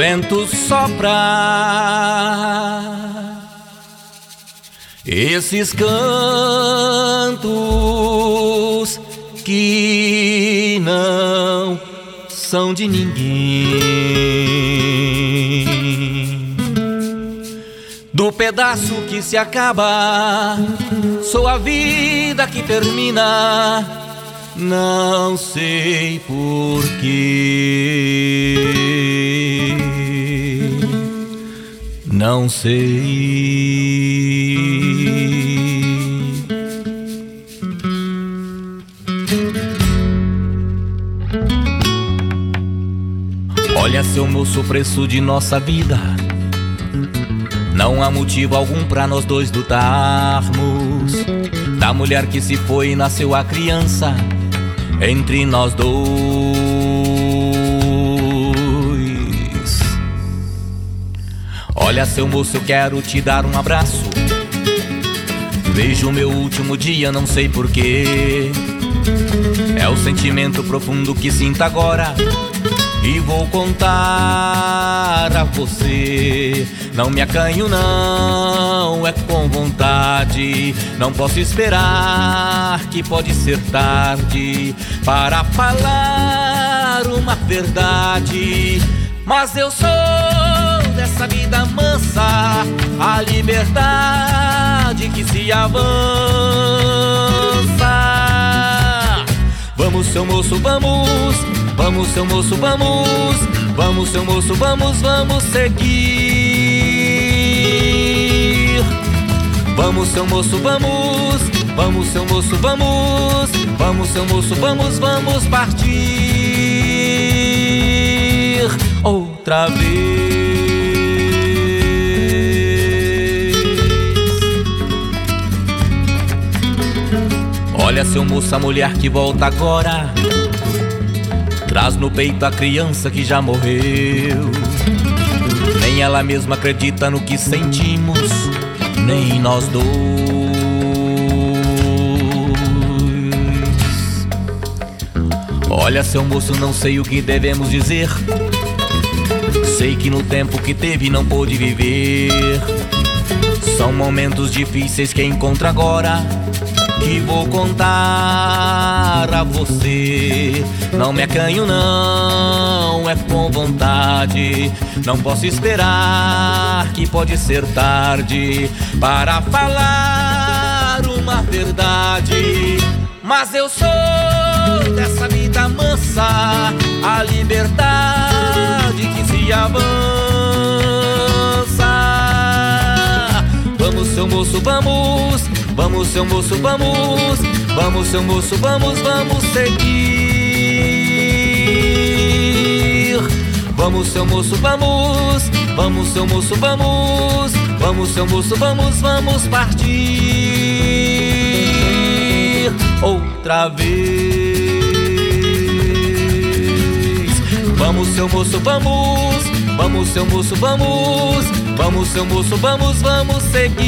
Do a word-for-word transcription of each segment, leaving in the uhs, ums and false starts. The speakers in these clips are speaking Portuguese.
vento sopra, esses cantos que não são de ninguém. Do pedaço que se acaba, sou a vida que termina, não sei porquê, não sei. Olha, seu moço, o preço de nossa vida, não há motivo algum pra nós dois lutarmos. Da mulher que se foi nasceu a criança entre nós dois. Olha, seu moço, eu quero te dar um abraço. Vejo o meu último dia, não sei porquê. É o sentimento profundo que sinto agora e vou contar a você. Não me acanho não, é com vontade. Não posso esperar, que pode ser tarde para falar uma verdade. Mas eu sou dessa vida mansa, a liberdade que se avança. Vamos, seu moço, vamos. Vamos, seu moço, vamos. Vamos, seu moço, vamos, vamos seguir. Vamos, seu moço, vamos. Vamos, seu moço, vamos. Vamos, seu moço, vamos, vamos partir outra vez. Olha, seu moço, a mulher que volta agora traz no peito a criança que já morreu. Nem ela mesma acredita no que sentimos, nem nós dois. Olha, seu moço, não sei o que devemos dizer. Sei que no tempo que teve não pôde viver. São momentos difíceis que encontro agora, que vou contar a você. Não me acanho não, é com vontade. Não posso esperar, que pode ser tarde para falar uma verdade. Mas eu sou dessa vida mansa, a liberdade que se avança. Vamos, seu moço, vamos. Vamos, seu moço, vamos. Vamos, seu moço, vamos, vamos seguir. Vamos, seu moço, vamos. Vamos, seu moço, vamos. Vamos, seu moço, vamos, vamos partir outra vez. Vamos, seu moço, vamos. Vamos, seu moço, vamos. Vamos, seu moço, vamos, vamos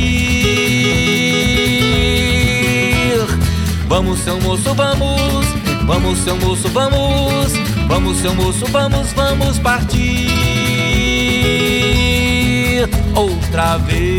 seguir. Vamos, seu moço, vamos. Vamos, seu moço, vamos. Vamos, seu moço, vamos, vamos partir outra vez.